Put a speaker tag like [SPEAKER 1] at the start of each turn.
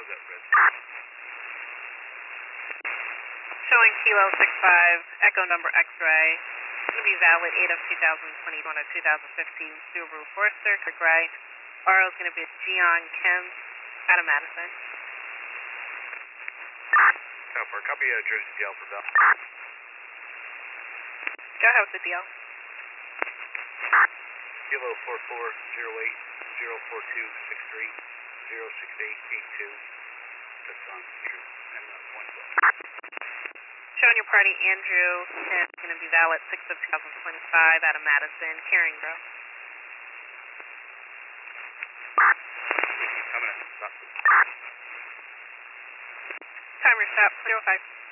[SPEAKER 1] is at risk.
[SPEAKER 2] Showing Kilo 65, echo number X-ray. It's going to be valid 8 of 2021 or 2015 Subaru Forester, gray. RO is going to be Jian Kim out of Madison.
[SPEAKER 1] For a copy of Jersey DL for Bell.
[SPEAKER 2] Go ahead with the DL.
[SPEAKER 1] Kilo 4408-04263-06882. That's on Andrew and point 12.
[SPEAKER 2] Showing your party Andrew Kim is going to be valid 6 of 2025 out of Madison, carrying bro.
[SPEAKER 1] Coming in. Stop.
[SPEAKER 2] Timer stop 05.